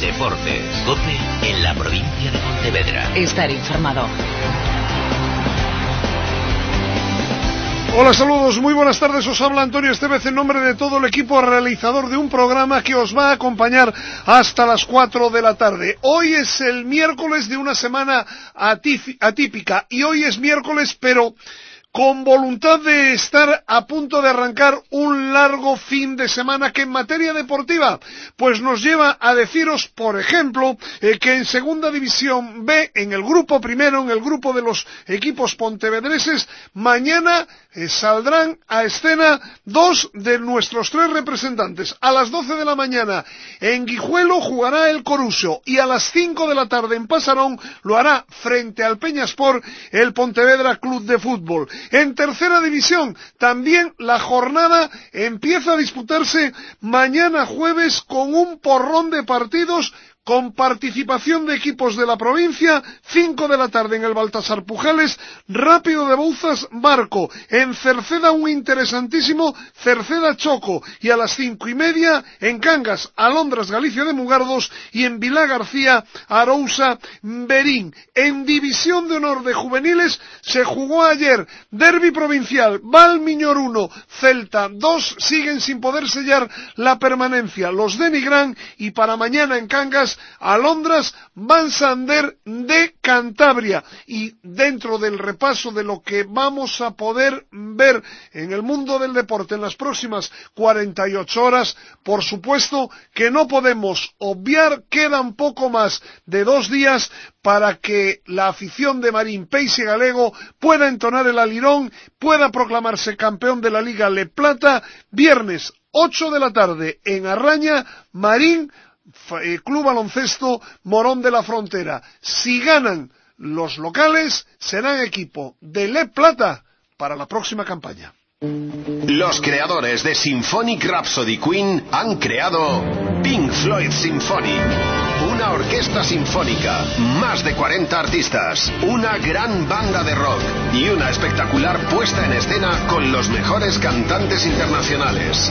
Deportes. COPE en la provincia de Pontevedra. Estar informado. Hola, saludos, muy buenas tardes, os habla Antonio Estevez en nombre de todo el equipo realizador de un programa que os va a acompañar hasta las 4 de la tarde. Hoy es el miércoles de una semana atípica y hoy es miércoles, pero con voluntad de estar a punto de arrancar un largo fin de semana que en materia deportiva pues nos lleva a deciros, por ejemplo, que en Segunda División B, en el grupo primero, en el grupo de los equipos pontevedreses, mañana saldrán a escena dos de nuestros tres representantes. A las 12 de la mañana en Guijuelo jugará el Coruso y a las 5 de la tarde en Pasarón lo hará frente al Peñasport el Pontevedra Club de Fútbol. En tercera división, también la jornada empieza a disputarse mañana jueves con un porrón de partidos con participación de equipos de la provincia. 5 de la tarde en el Baltasar Pujales, Rápido de Bouzas Barco, en Cerceda un interesantísimo Cerceda Choco, y a las 5:30 en Cangas, Alondras Galicia de Mugardos, y en Vilá García, Arousa Berín. En División de Honor de Juveniles se jugó ayer derbi provincial, Valmiñor 1, Celta 2, siguen sin poder sellar la permanencia los de Nigrán, y para mañana en Cangas, Alondras Van Sander de Cantabria. Y dentro del repaso de lo que vamos a poder ver en el mundo del deporte en las próximas 48 horas, por supuesto que no podemos obviar, quedan poco más de 2 días para que la afición de Marín, Peix y Galego pueda entonar el alirón, pueda proclamarse campeón de la Liga Le Plata. Viernes 8 de la tarde en Arraña, Marín Club Baloncesto Morón de la Frontera. Si ganan los locales, serán equipo de Le Plata para la próxima campaña. Los creadores de Symphonic Rhapsody Queen han creado Pink Floyd Symphony, una orquesta sinfónica, más de 40 artistas, una gran banda de rock y una espectacular puesta en escena con los mejores cantantes internacionales.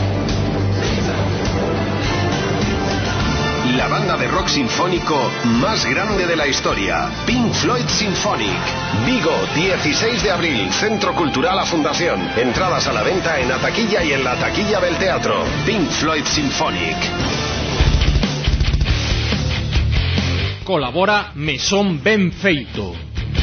La banda de rock sinfónico más grande de la historia, Pink Floyd Symphonic. Vigo, 16 de abril, Centro Cultural La Fundación. Entradas a la venta en la taquilla y en la taquilla del teatro. Pink Floyd Symphonic. Colabora Mesón Benfeito.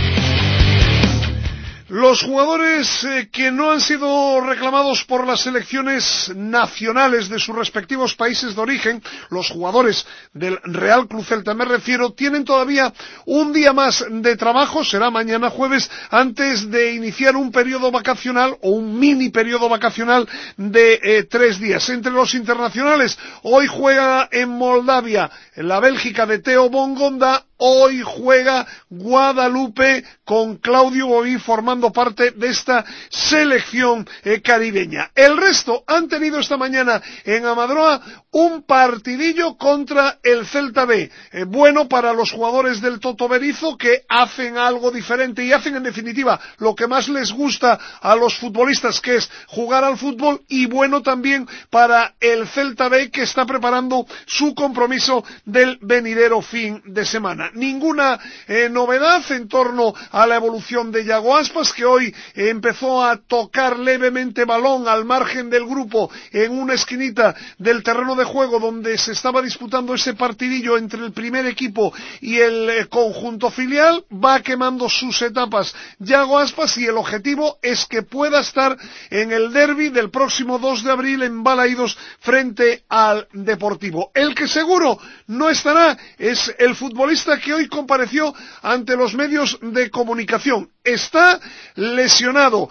Los jugadores que no han sido reclamados por las selecciones nacionales de sus respectivos países de origen, los jugadores del Real Club Celta me refiero, tienen todavía un día más de trabajo, será mañana jueves, antes de iniciar un periodo vacacional o un mini periodo vacacional de 3 días. Entre los internacionales, hoy juega en Moldavia la Bélgica de Teo Bongonda. Hoy juega Guadalupe con Claudio Boví formando parte de esta selección caribeña. El resto han tenido esta mañana en Amadroa un partidillo contra el Celta B. Bueno para los jugadores del Toto Berizo, que hacen algo diferente y hacen en definitiva lo que más les gusta a los futbolistas, que es jugar al fútbol, y bueno también para el Celta B, que está preparando su compromiso del venidero fin de semana. Ninguna novedad en torno a la evolución de Yago Aspas, que hoy empezó a tocar levemente balón al margen del grupo en una esquinita del terreno de juego donde se estaba disputando ese partidillo entre el primer equipo y el conjunto filial. Va quemando sus etapas Yago Aspas y el objetivo es que pueda estar en el derbi del próximo 2 de abril en Balaídos frente al Deportivo. El que seguro no estará es el futbolista que hoy compareció ante los medios de comunicación. Está lesionado.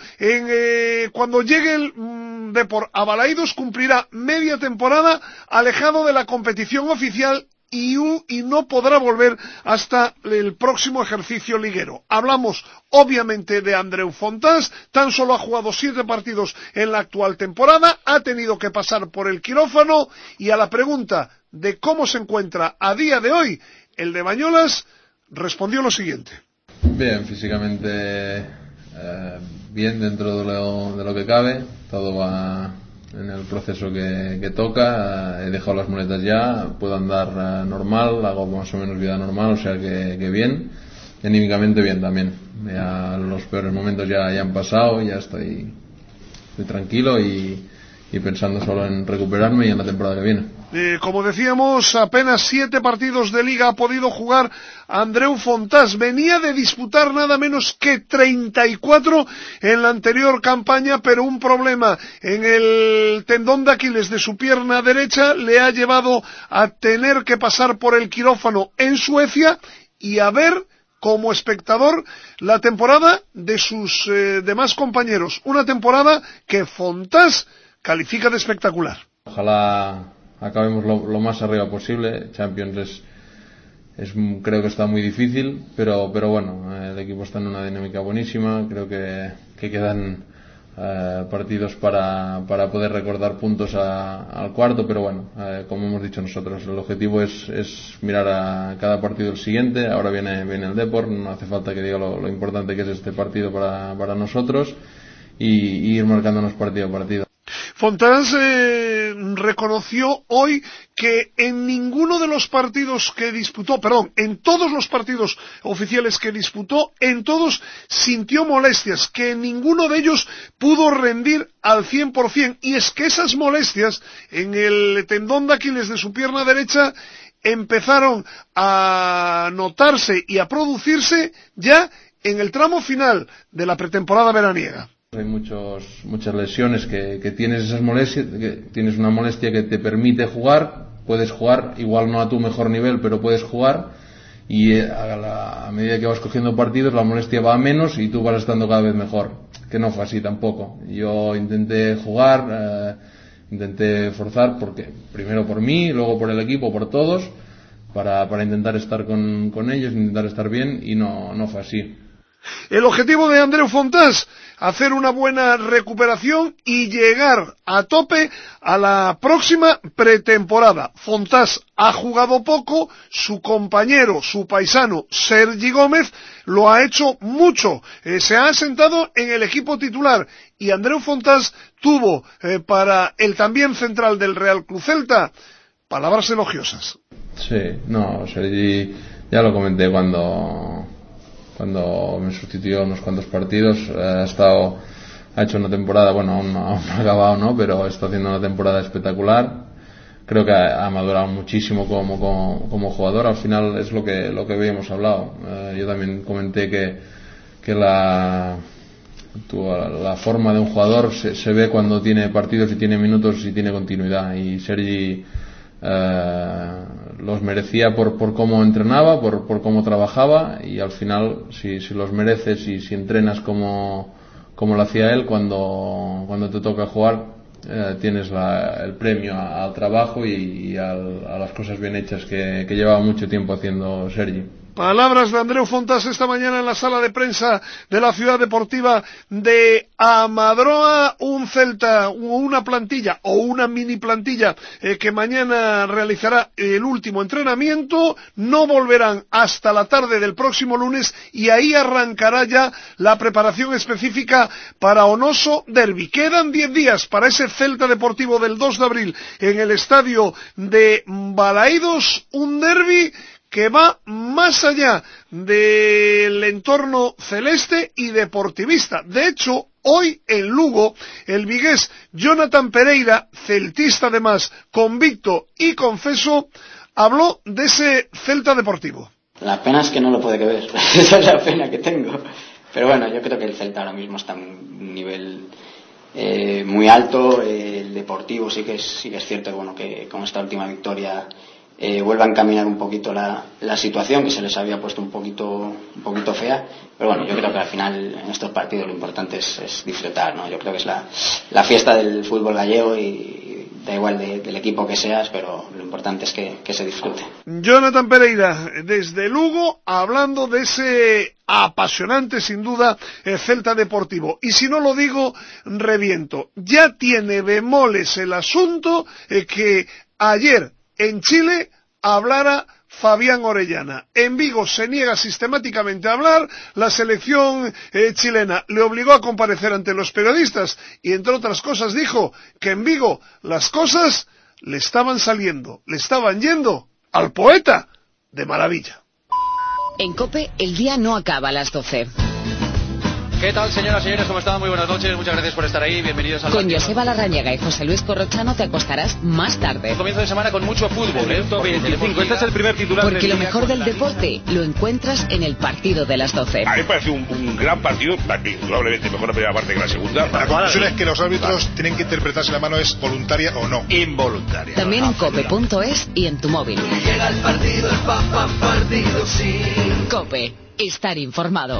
Cuando llegue el Depor a Balaídos cumplirá media temporada alejado de la competición oficial y no podrá volver hasta el próximo ejercicio liguero. Hablamos obviamente de Andreu Fontás. Tan solo ha jugado 7 partidos en la actual temporada, ha tenido que pasar por el quirófano, y a la pregunta de cómo se encuentra a día de hoy, el de Bañolas respondió lo siguiente. Bien, físicamente bien dentro de lo que cabe, todo va en el proceso que toca. He dejado las muletas ya, puedo andar normal, hago más o menos vida normal, o sea que bien, y anímicamente bien también. Ya los peores momentos ya han pasado, ya estoy tranquilo y pensando solo en recuperarme y en la temporada que viene. Como decíamos, apenas 7 partidos de Liga ha podido jugar Andreu Fontàs. Venía de disputar nada menos que 34 en la anterior campaña, pero un problema en el tendón de Aquiles de su pierna derecha le ha llevado a tener que pasar por el quirófano en Suecia y a ver como espectador la temporada de sus demás compañeros. Una temporada que Fontàs califica de espectacular. Ojalá acabemos lo más arriba posible. Champions creo que está muy difícil, pero bueno, el equipo está en una dinámica buenísima. Creo que quedan partidos para poder recordar puntos al cuarto, pero bueno, como hemos dicho nosotros, el objetivo es mirar a cada partido el siguiente. Ahora viene el Depor, no hace falta que diga lo importante que es este partido para nosotros y ir marcándonos partido a partido. Fontàs reconoció hoy que en ninguno de los partidos que disputó, en todos los partidos oficiales que disputó, en todos sintió molestias, que en ninguno de ellos pudo rendir al 100%, y es que esas molestias en el tendón de Aquiles de su pierna derecha empezaron a notarse y a producirse ya en el tramo final de la pretemporada veraniega. Hay muchas lesiones que tienes esas molestias, que tienes una molestia que te permite jugar, puedes jugar, igual no a tu mejor nivel, pero puedes jugar, y a medida que vas cogiendo partidos la molestia va a menos y tú vas estando cada vez mejor, que no fue así tampoco. Yo intenté jugar, intenté forzar, porque primero por mí, luego por el equipo, por todos, para intentar estar con ellos, intentar estar bien, y no fue así. El objetivo de Andreu Fontàs, hacer una buena recuperación y llegar a tope a la próxima pretemporada. Fontàs ha jugado poco, su compañero, su paisano Sergi Gómez lo ha hecho mucho, se ha asentado en el equipo titular, y Andreu Fontàs tuvo para el también central del Real Club Celta palabras elogiosas. Sí, Sergi, ya lo comenté cuando me sustituyó unos cuantos partidos. Ha hecho una temporada, bueno, aún no ha acabado, ¿no? Pero está haciendo una temporada espectacular. Creo que ha madurado muchísimo como jugador. Al final es lo que habíamos hablado. Yo también comenté que la forma de un jugador se ve cuando tiene partidos y tiene minutos y tiene continuidad, y Sergi los merecía por cómo entrenaba, por cómo trabajaba, y al final si los mereces y si entrenas como lo hacía él, cuando te toca jugar tienes el premio al trabajo y a las cosas bien hechas que llevaba mucho tiempo haciendo Sergi. Palabras de Andreu Fontàs esta mañana en la sala de prensa de la Ciudad Deportiva de Amadroa. Un Celta, una plantilla o una mini plantilla que mañana realizará el último entrenamiento. No volverán hasta la tarde del próximo lunes, y ahí arrancará ya la preparación específica para Onoso Derby. Quedan 10 días para ese Celta Deportivo del 2 de abril en el estadio de Balaídos, un derbi que va más allá del entorno celeste y deportivista. De hecho, hoy en Lugo, el vigués Jonathan Pereira, celtista además, convicto y confeso, habló de ese Celta Deportivo. La pena es que no lo puede ver, esa es la pena que tengo. Pero bueno, yo creo que el Celta ahora mismo está en un nivel muy alto. El Deportivo sí que es cierto que, bueno, que con esta última victoria vuelva a encaminar un poquito la situación, que se les había puesto un poquito fea. Pero bueno, yo creo que al final en estos partidos lo importante es disfrutar, ¿no? Yo creo que es la fiesta del fútbol gallego, y da igual del equipo que seas, pero lo importante es que se disfrute. Jonathan Pereira desde Lugo, hablando de ese apasionante sin duda Celta Deportivo. Y si no lo digo, reviento. Ya tiene bemoles el asunto que ayer en Chile hablara Fabián Orellana. En Vigo se niega sistemáticamente a hablar, la selección chilena le obligó a comparecer ante los periodistas y, entre otras cosas, dijo que en Vigo las cosas le estaban saliendo, le estaban yendo al poeta de maravilla. En COPE, el día no acaba a las 12. ¿Qué tal, señoras y señores? ¿Cómo están? Muy buenas noches. Muchas gracias por estar ahí. Bienvenidos al... Con Joseba Larrañaga y José Luis Corrochano te acostarás más tarde. Comienzo de semana con mucho fútbol, ¿eh? 25. Este es el primer titular. Porque lo mejor del deporte lo encuentras en el partido de las 12. A mí me parece un gran partido, probablemente mejor la primera parte que la segunda. La conclusión es que los árbitros tienen que interpretar si la mano es voluntaria o no. Involuntaria. También en cope.es y en tu móvil. Llega el partido, el partido, sí. COPE. Estar informado.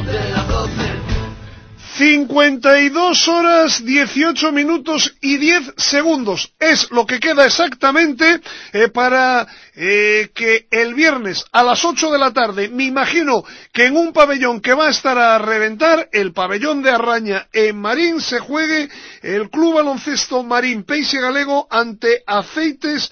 52 horas, 18 minutos y 10 segundos. Es lo que queda exactamente para que el viernes a las 8 de la tarde, me imagino que en un pabellón que va a estar a reventar, el pabellón de Arraña en Marín, se juegue el Club Baloncesto Marín Peixe Galego ante Aceites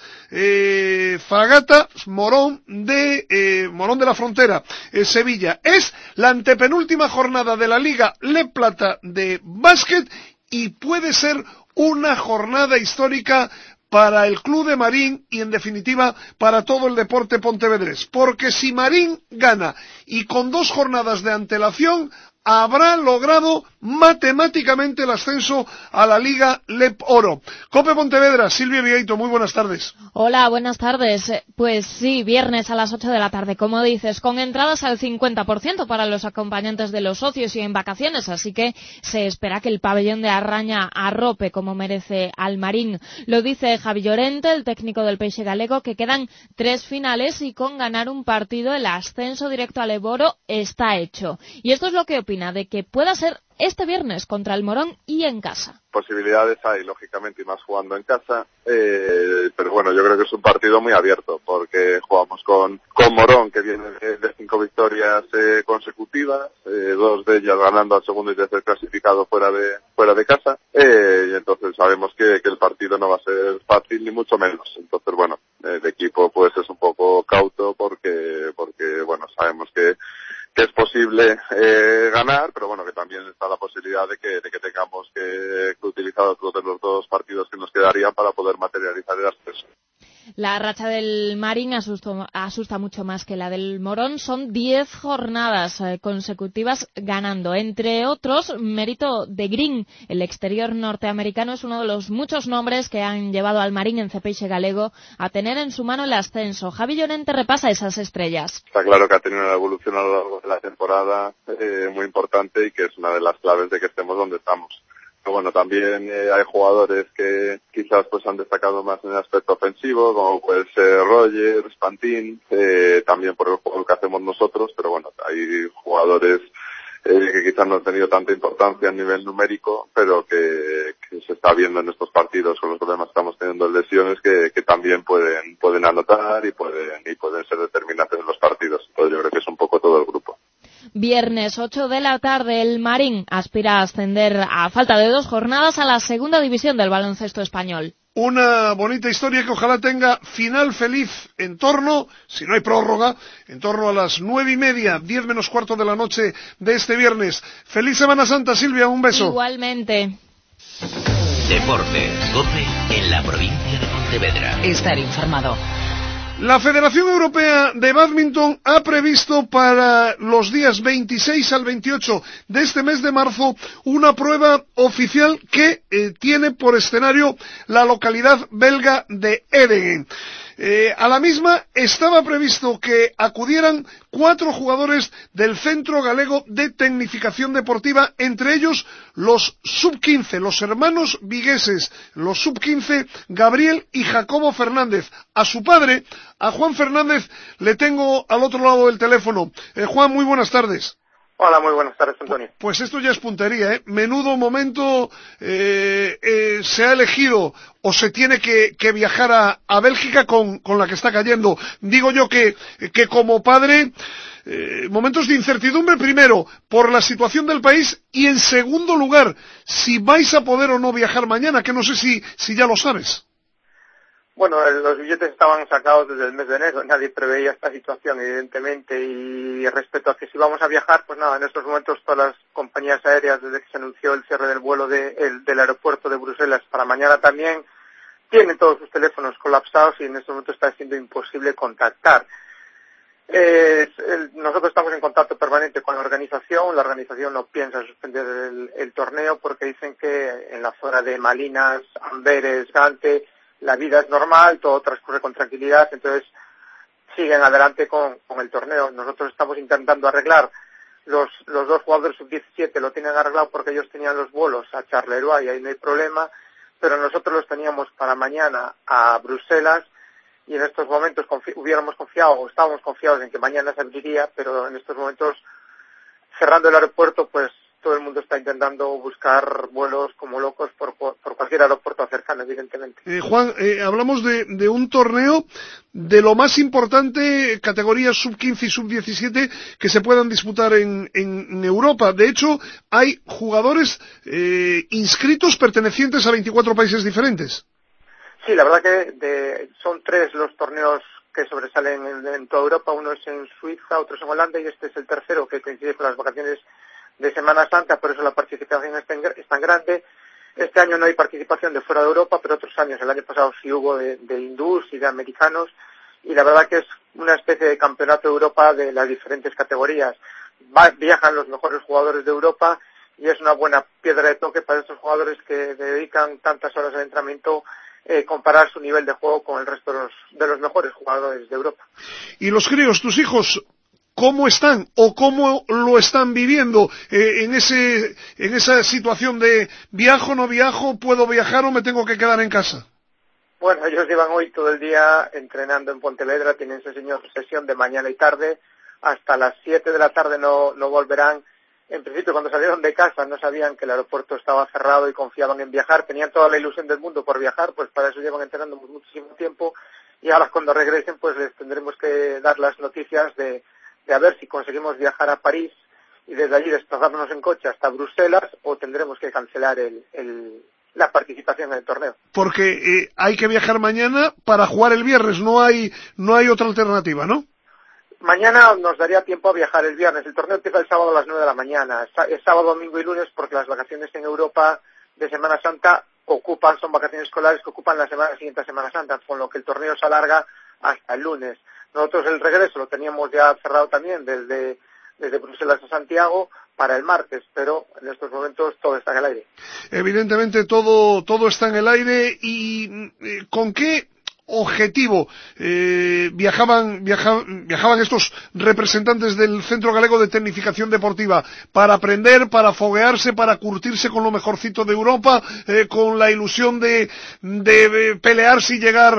Fragata Morón de la Frontera, Sevilla. Es la antepenúltima jornada de la Liga Le Plata de básquet y puede ser una jornada histórica para el Club de Marín y, en definitiva, para todo el deporte pontevedrés. Porque si Marín gana y con 2 jornadas de antelación, habrá logrado matemáticamente el ascenso a la Liga LEP Oro. COPE Pontevedra, Silvia Vieito, muy buenas tardes. Hola, buenas tardes. Pues sí, viernes a las 8 de la tarde, como dices, con entradas al 50% para los acompañantes de los socios y en vacaciones, así que se espera que el pabellón de Arraña arrope como merece al Marín. Lo dice Javi Llorente, el técnico del Peixe Galego, que quedan 3 finales y con ganar un partido el ascenso directo al LEP Oro está hecho. Y esto es lo que opina de que pueda ser este viernes contra el Morón y en casa. Posibilidades hay, lógicamente, y más jugando en casa, pero bueno, yo creo que es un partido muy abierto, porque jugamos con Morón, que viene de 5 victorias consecutivas, 2 de ellas ganando al segundo y tercer clasificado fuera de casa, y entonces sabemos que el partido no va a ser fácil, ni mucho menos. Entonces, bueno, el equipo pues es un poco cauto, porque bueno, sabemos que es posible ganar, pero bueno, que también está la posibilidad de que tengamos que utilizar otros de los 2 partidos que nos quedarían para poder materializar el ascenso. La racha del Marín asusta mucho más que la del Morón. Son 10 jornadas consecutivas ganando. Entre otros, mérito de Green. El exterior norteamericano es uno de los muchos nombres que han llevado al Marín en Peixe Galego a tener en su mano el ascenso. Javi Llorente repasa esas estrellas. Está claro que ha tenido una evolución a lo largo de la temporada muy importante y que es una de las claves de que estemos donde estamos. Pero bueno, también hay jugadores que quizás pues han destacado más en el aspecto ofensivo, como puede ser Roger, Spantin, también por el juego que hacemos nosotros, pero bueno, hay jugadores que quizás no han tenido tanta importancia a nivel numérico, pero que se está viendo en estos partidos con los problemas que estamos teniendo de lesiones, que también pueden anotar y pueden ser determinantes en los partidos. Entonces yo creo que es un poco todo el grupo. Viernes 8 de la tarde, el Marín aspira a ascender a falta de 2 jornadas a la segunda división del baloncesto español. Una bonita historia que ojalá tenga final feliz en torno, si no hay prórroga, en torno a las 9:30, 10 menos cuarto de la noche de este viernes. Feliz Semana Santa, Silvia, un beso. Igualmente. Deportes, COPE en la provincia de Pontevedra. Estar informado. La Federación Europea de Bádminton ha previsto para los días 26 al 28 de este mes de marzo una prueba oficial que tiene por escenario la localidad belga de Edegem. A la misma estaba previsto que acudieran 4 jugadores del Centro Galego de Tecnificación Deportiva, entre ellos los sub-15, los hermanos vigueses, los sub-15 Gabriel y Jacobo Fernández. A su padre, a Juan Fernández, le tengo al otro lado del teléfono. Juan, muy buenas tardes. Hola, muy buenas tardes, Antonio. Pues esto ya es puntería, ¿eh? Menudo momento se ha elegido o se tiene que viajar a Bélgica con la que está cayendo. Digo yo que como padre, momentos de incertidumbre primero por la situación del país y en segundo lugar, si vais a poder o no viajar mañana, que no sé si ya lo sabes. Bueno, los billetes estaban sacados desde el mes de enero, nadie preveía esta situación, evidentemente, y respecto a que si vamos a viajar, pues nada, en estos momentos todas las compañías aéreas, desde que se anunció el cierre del vuelo del aeropuerto de Bruselas para mañana también, tienen todos sus teléfonos colapsados y en estos momentos está siendo imposible contactar. Nosotros estamos en contacto permanente con la organización no piensa suspender el torneo porque dicen que en la zona de Malinas, Amberes, Gante, la vida es normal, todo transcurre con tranquilidad, entonces siguen adelante con el torneo. Nosotros estamos intentando arreglar, los dos jugadores sub-17 lo tienen arreglado porque ellos tenían los vuelos a Charleroi y ahí no hay problema, pero nosotros los teníamos para mañana a Bruselas y en estos momentos estábamos confiados en que mañana se abriría, pero en estos momentos, cerrando el aeropuerto, pues todo el mundo está intentando buscar vuelos como locos por cualquier aeropuerto cercano, evidentemente. Juan, hablamos de un torneo de lo más importante, categorías sub-15 y sub-17, que se puedan disputar en Europa. De hecho, hay jugadores inscritos pertenecientes a 24 países diferentes. Sí, la verdad que son 3 los torneos que sobresalen en toda Europa. Uno es en Suiza, otro es en Holanda y este es el tercero que coincide con las vacaciones de Semana Santa, por eso la participación es tan grande. Este año no hay participación de fuera de Europa, pero otros años, el año pasado sí hubo de hindús y de americanos, y la verdad que es una especie de campeonato de Europa de las diferentes categorías. Viajan los mejores jugadores de Europa y es una buena piedra de toque para estos jugadores que dedican tantas horas de entrenamiento, comparar su nivel de juego con el resto de los mejores jugadores de Europa. ¿Y los críos, tus hijos, cómo están o cómo lo están viviendo en esa situación de viajo, no viajo, puedo viajar o me tengo que quedar en casa? Bueno, ellos llevan hoy todo el día entrenando en Pontevedra, tienen sesión de mañana y tarde, hasta las 7 de la tarde no volverán. En principio, cuando salieron de casa no sabían que el aeropuerto estaba cerrado y confiaban en viajar, tenían toda la ilusión del mundo por viajar, pues para eso llevan entrenando muchísimo tiempo y ahora cuando regresen pues les tendremos que dar las noticias de a ver si conseguimos viajar a París y desde allí desplazarnos en coche hasta Bruselas o tendremos que cancelar la participación en el torneo. Porque hay que viajar mañana para jugar el viernes, no hay otra alternativa, ¿no? Mañana nos daría tiempo a viajar el viernes. El torneo empieza el sábado a las 9 de la mañana. Es sábado, domingo y lunes porque las vacaciones en Europa de Semana Santa son vacaciones escolares que ocupan la semana siguiente a Semana Santa, con lo que el torneo se alarga hasta el lunes. Nosotros el regreso lo teníamos ya cerrado también desde Bruselas a Santiago para el martes, pero en estos momentos todo está en el aire. Evidentemente todo está en el aire. ¿Y con qué objetivo viajaban estos representantes del Centro Galego de Tecnificación Deportiva? ¿Para aprender, para foguearse, para curtirse con lo mejorcito de Europa, con la ilusión de pelearse y llegar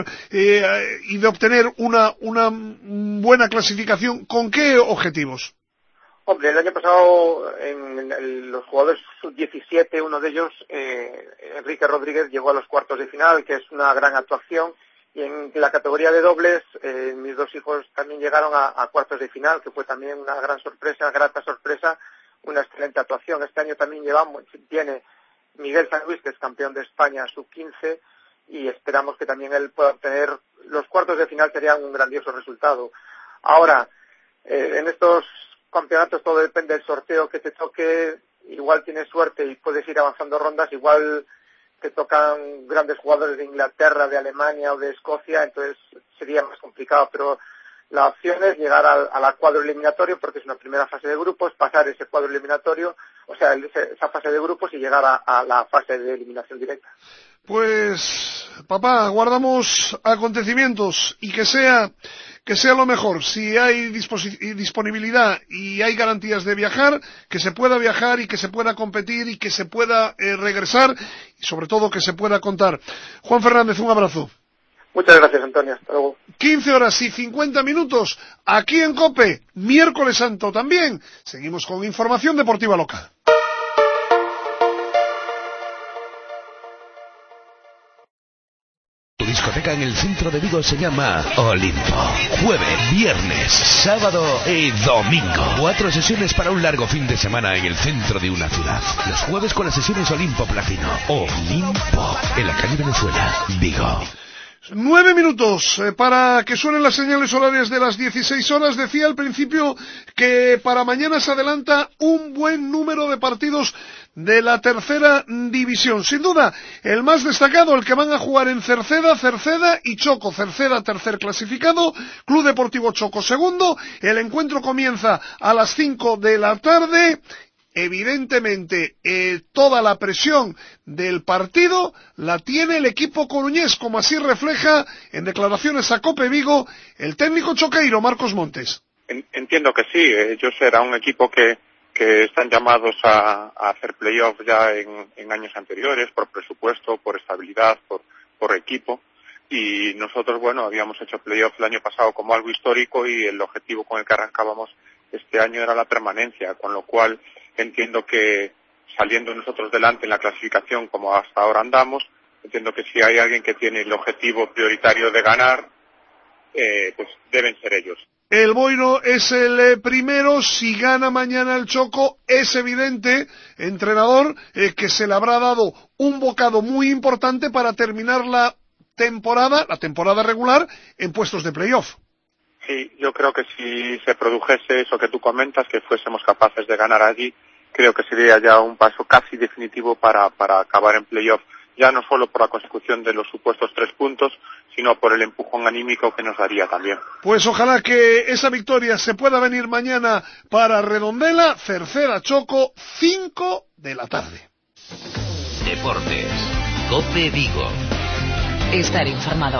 y de obtener una buena clasificación? ¿Con qué objetivos? Hombre, el año pasado en los jugadores sub-17, uno de ellos, Enrique Rodríguez, llegó a los cuartos de final, que es una gran actuación. Y en la categoría de dobles, mis dos hijos también llegaron a cuartos de final, que fue también una gran sorpresa, grata sorpresa, una excelente actuación. Este año también tiene Miguel San Luis, que es campeón de España sub-15, y esperamos que también él pueda obtener los cuartos de final, serían un grandioso resultado. Ahora, en estos campeonatos todo depende del sorteo que te toque, igual tienes suerte y puedes ir avanzando rondas, igual te tocan grandes jugadores de Inglaterra, de Alemania o de Escocia, entonces sería más complicado, pero la opción es llegar al cuadro eliminatorio, porque es una primera fase de grupos, pasar ese cuadro eliminatorio, o sea, esa fase de grupos y llegar a la fase de eliminación directa. Pues, papá, guardamos acontecimientos y que sea lo mejor. Si hay disponibilidad y hay garantías de viajar, que se pueda viajar y que se pueda competir y que se pueda regresar y sobre todo que se pueda contar. Juan Fernández, un abrazo. Muchas gracias, Antonio. Hasta luego. 15:50 aquí en COPE, miércoles santo también. Seguimos con información deportiva local. Tu discoteca en el centro de Vigo se llama Olimpo. Jueves, viernes, sábado y domingo. 4 sesiones para un largo fin de semana en el centro de una ciudad. Los jueves con las sesiones Olimpo Platino. Olimpo, en la calle Venezuela, Vigo. 9 minutos para que suenen las señales horarias de las 16 horas. Decía al principio que para mañana se adelanta un buen número de partidos de la tercera división. Sin duda, el más destacado, el que van a jugar en Cerceda y Choco. Cerceda, tercer clasificado, Club Deportivo Choco, segundo. El encuentro comienza a las 5 de la tarde. Evidentemente, toda la presión del partido la tiene el equipo coruñés, como así refleja en declaraciones a COPE Vigo el técnico choqueiro, Marcos Montes. Entiendo que sí, ellos serán un equipo que están llamados a hacer playoff ya en años anteriores, por presupuesto, por estabilidad, por equipo. Y nosotros, bueno, habíamos hecho playoff el año pasado como algo histórico y el objetivo con el que arrancábamos este año era la permanencia, con lo cual entiendo que saliendo nosotros delante en la clasificación como hasta ahora andamos, entiendo que si hay alguien que tiene el objetivo prioritario de ganar, pues deben ser ellos. El Boiro es el primero, si gana mañana el Choco, es evidente, entrenador, que se le habrá dado un bocado muy importante para terminar la temporada regular, en puestos de playoff. Sí, yo creo que si se produjese eso que tú comentas, que fuésemos capaces de ganar allí, creo que sería ya un paso casi definitivo para acabar en playoff, ya no solo por la consecución de los supuestos 3 puntos, sino por el empujón anímico que nos daría también. Pues ojalá que esa victoria se pueda venir mañana para Redondela, Cerceda Choco, 5 de la tarde. Deportes, COPE Vigo. Estar informado.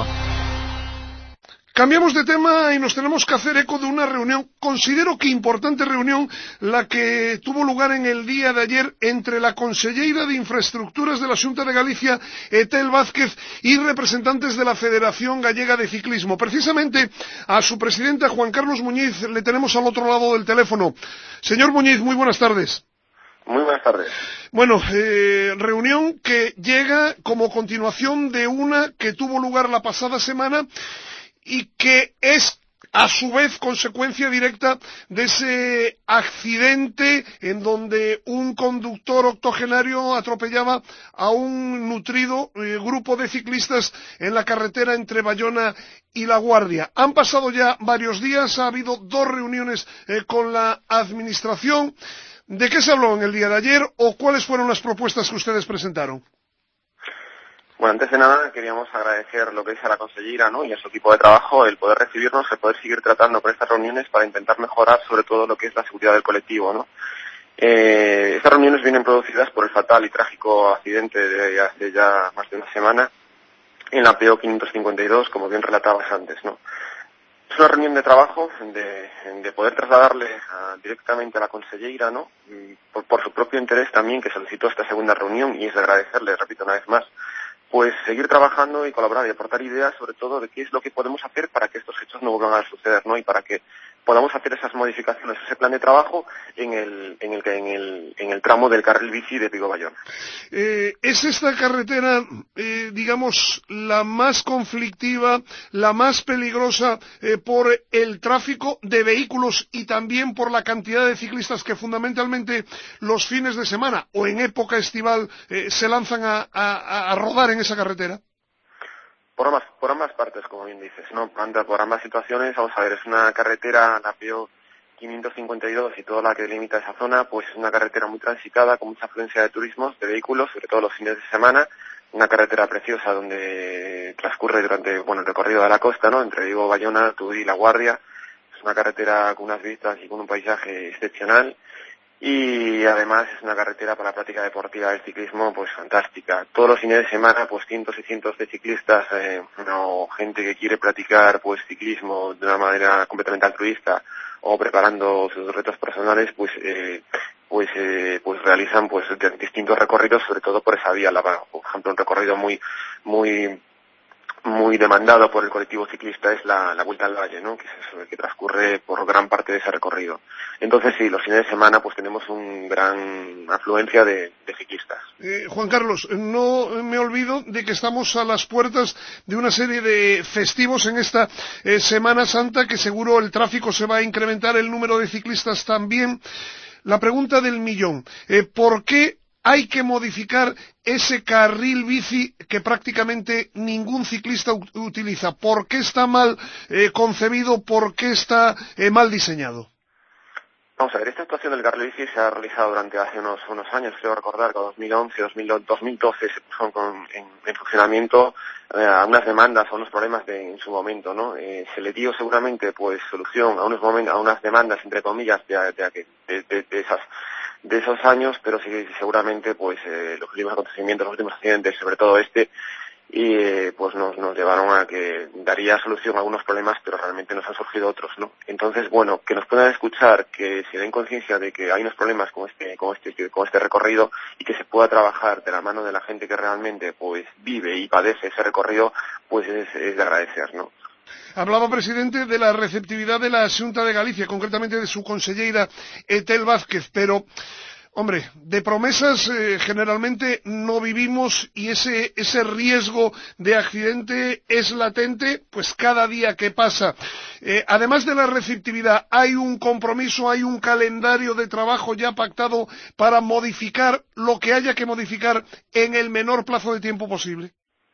Cambiamos de tema y nos tenemos que hacer eco de una reunión, considero que importante reunión, la que tuvo lugar en el día de ayer entre la conselleira de Infraestructuras de la Xunta de Galicia, Etel Vázquez, y representantes de la Federación Gallega de Ciclismo. Precisamente a su presidente, Juan Carlos Muñiz, le tenemos al otro lado del teléfono. Señor Muñiz, muy buenas tardes. Muy buenas tardes. Bueno, reunión que llega como continuación de una que tuvo lugar la pasada semana y que es a su vez consecuencia directa de ese accidente en donde un conductor octogenario atropellaba a un nutrido grupo de ciclistas en la carretera entre Bayona y La Guardia. Han pasado ya varios días, ha habido 2 reuniones con la administración. ¿De qué se habló en el día de ayer o cuáles fueron las propuestas que ustedes presentaron? Bueno, antes de nada queríamos agradecer lo que dice la consellera, ¿no?, y a su equipo de trabajo, el poder recibirnos, el poder seguir tratando con estas reuniones para intentar mejorar sobre todo lo que es la seguridad del colectivo, ¿no? Estas reuniones vienen producidas por el fatal y trágico accidente de hace ya más de una semana en la PO 552, como bien relatabas antes, ¿no? Es una reunión de trabajo, de poder trasladarle directamente a la consellera, ¿no?, por su propio interés también, que solicitó esta segunda reunión, y es de agradecerle, repito una vez más, pues seguir trabajando y colaborar y aportar ideas sobre todo de qué es lo que podemos hacer para que estos hechos no vuelvan a suceder, ¿no?, y para que podamos hacer esas modificaciones, ese plan de trabajo en el tramo del carril bici de Vigo-Bayona. ¿Es esta carretera, digamos, la más conflictiva, la más peligrosa por el tráfico de vehículos y también por la cantidad de ciclistas que fundamentalmente los fines de semana o en época estival se lanzan a rodar en esa carretera? Por ambas partes, como bien dices, ¿no? Por ambas situaciones. Vamos a ver, es una carretera, la PO 552 y toda la que delimita esa zona, pues es una carretera muy transitada, con mucha afluencia de turismos, de vehículos, sobre todo los fines de semana. Una carretera preciosa donde transcurre durante, el recorrido de la costa, ¿no?, entre Vigo, Bayona, Tui y La Guardia. Es una carretera con unas vistas y con un paisaje excepcional. Y además es una carretera para la práctica deportiva del ciclismo pues fantástica. Todos los fines de semana pues cientos y cientos de ciclistas o gente que quiere practicar pues ciclismo de una manera completamente altruista o preparando sus retos personales pues realizan pues distintos recorridos, sobre todo por esa vía. Por ejemplo, un recorrido muy demandado por el colectivo ciclista es la Vuelta al Valle, ¿no?, que es eso, que transcurre por gran parte de ese recorrido. Entonces sí, los fines de semana pues tenemos una gran afluencia de ciclistas. Juan Carlos, no me olvido de que estamos a las puertas de una serie de festivos en esta Semana Santa, que seguro el tráfico se va a incrementar, el número de ciclistas también. La pregunta del millón, ¿por qué hay que modificar ese carril bici que prácticamente ningún ciclista utiliza. ¿Por qué está mal concebido? ¿Por qué está mal diseñado? Vamos a ver, esta actuación del carril bici se ha realizado durante hace unos años, creo recordar que 2011, 2012 se puso en funcionamiento a unas demandas, a unos problemas en su momento, ¿no? Se le dio seguramente pues solución a unas demandas, entre comillas, de esos años, pero sí, seguramente pues los últimos acontecimientos, los últimos accidentes, sobre todo y pues nos llevaron a que daría solución a algunos problemas, pero realmente nos han surgido otros, ¿no? Entonces, bueno, que nos puedan escuchar, que se den conciencia de que hay unos problemas con este recorrido y que se pueda trabajar de la mano de la gente que realmente pues vive y padece ese recorrido, pues es de agradecer, ¿no? Hablaba, presidente, de la receptividad de la Xunta de Galicia, concretamente de su conselleira Etel Vázquez, pero hombre, de promesas generalmente no vivimos y ese riesgo de accidente es latente pues cada día que pasa. Además de la receptividad, ¿hay un compromiso, hay un calendario de trabajo ya pactado para modificar lo que haya que modificar en el menor plazo de tiempo posible?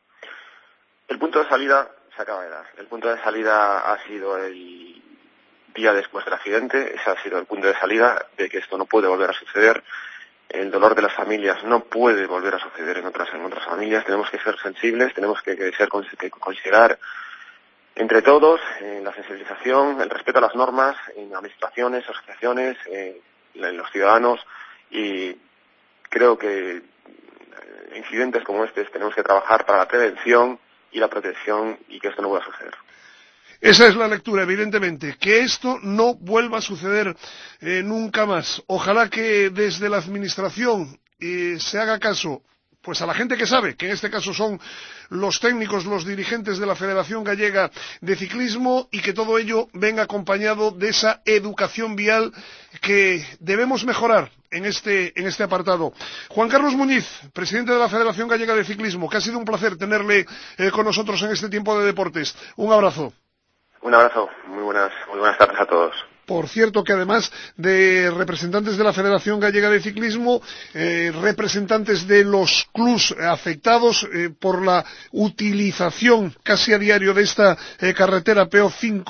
El punto de salida se acaba de dar. El punto de salida ha sido el día después del accidente. Ese ha sido el punto de salida de que esto no puede volver a suceder. El dolor de las familias no puede volver a suceder en otras familias. Tenemos que ser sensibles, tenemos que considerar entre todos la sensibilización, el respeto a las normas, en administraciones, asociaciones, en los ciudadanos, y creo que incidentes como este tenemos que trabajar para la prevención y la protección y que esto no vuelva a suceder. Esa es la lectura, evidentemente, que esto no vuelva a suceder nunca más. Ojalá que desde la Administración se haga caso pues a la gente que sabe, que en este caso son los técnicos, los dirigentes de la Federación Gallega de Ciclismo, y que todo ello venga acompañado de esa educación vial que debemos mejorar en este apartado. Juan Carlos Muñiz, presidente de la Federación Gallega de Ciclismo, que ha sido un placer tenerle con nosotros en este tiempo de deportes. Un abrazo. Un abrazo, muy buenas tardes a todos. Por cierto que además de representantes de la Federación Gallega de Ciclismo, representantes de los clubs afectados por la utilización casi a diario de esta carretera PO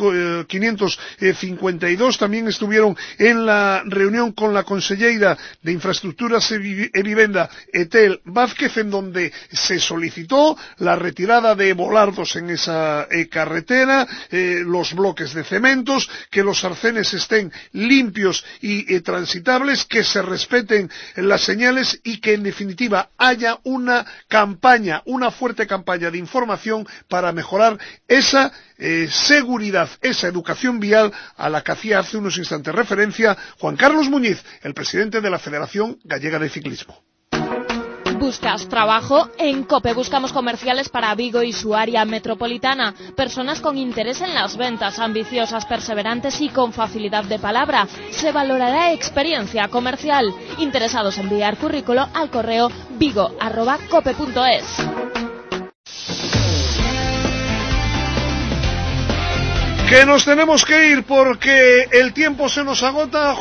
552, también estuvieron en la reunión con la conselleira de Infraestructuras e Vivenda, Etel Vázquez, en donde se solicitó la retirada de volardos en esa carretera, los bloques de cementos, que los arcenes estén limpios y transitables, que se respeten las señales y que en definitiva haya una fuerte campaña de información para mejorar esa seguridad, esa educación vial a la que hacía hace unos instantes referencia Juan Carlos Muñiz, el presidente de la Federación Gallega de Ciclismo. ¿Buscas trabajo? En COPE buscamos comerciales para Vigo y su área metropolitana. Personas con interés en las ventas, ambiciosas, perseverantes y con facilidad de palabra. Se valorará experiencia comercial. Interesados en enviar currículo al correo vigo@cope.es. Que nos tenemos que ir porque el tiempo se nos agota.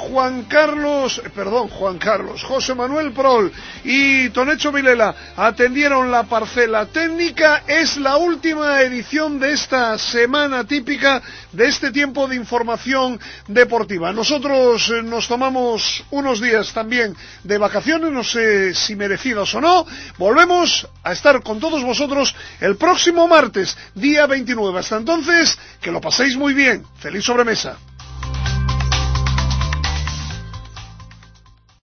José Manuel Prol y Tonecho Vilela atendieron la parcela técnica. Es la última edición de esta semana típica de este tiempo de información deportiva. Nosotros nos tomamos unos días también de vacaciones, no sé si merecidos o no. Volvemos a estar con todos vosotros el próximo martes, día 29. Hasta entonces, que lo paséis muy bien. Feliz sobremesa.